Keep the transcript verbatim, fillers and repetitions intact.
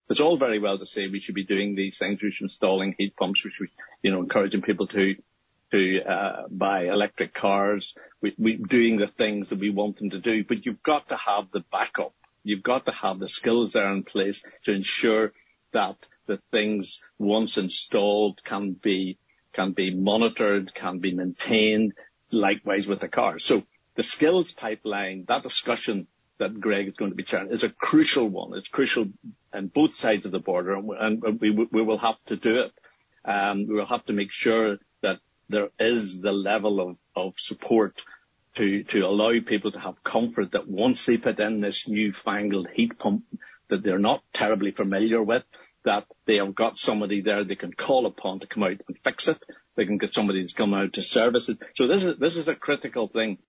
it's all very well to say we should be doing these things. We should be installing heat pumps. We should be, you know, encouraging people to to uh, buy electric cars. We, we doing the things that we want them to do. But you've got to have the backup. You've got to have the skills there in place to ensure that the things, once installed, can be can be monitored, can be maintained. Likewise with the car. So the skills pipeline, that discussion that Greg is going to be chairing, is a crucial one. It's crucial on both sides of the border, and we, we will have to do it. Um, we will have to make sure that there is the level of, of support to, to allow people to have comfort that once they put in this newfangled heat pump that they're not terribly familiar with, that they have got somebody there they can call upon to come out and fix it. They can get somebody to come out to service it. So this is, this is a critical thing.